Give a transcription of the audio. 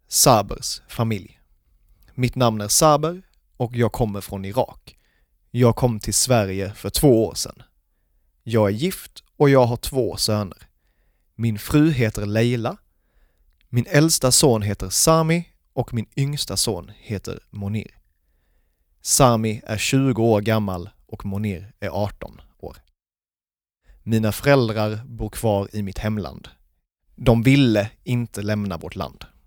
Sabers familj. Mitt namn är Saber och jag kommer från Irak. Jag kom till Sverige för 2 år sedan. Jag är gift och jag har 2 söner. Min fru heter Leila. Min äldsta son heter Sami och min yngsta son heter Monir. Sami är 20 år gammal och Monir är 18 år. Mina föräldrar bor kvar i mitt hemland. De ville inte lämna vårt land.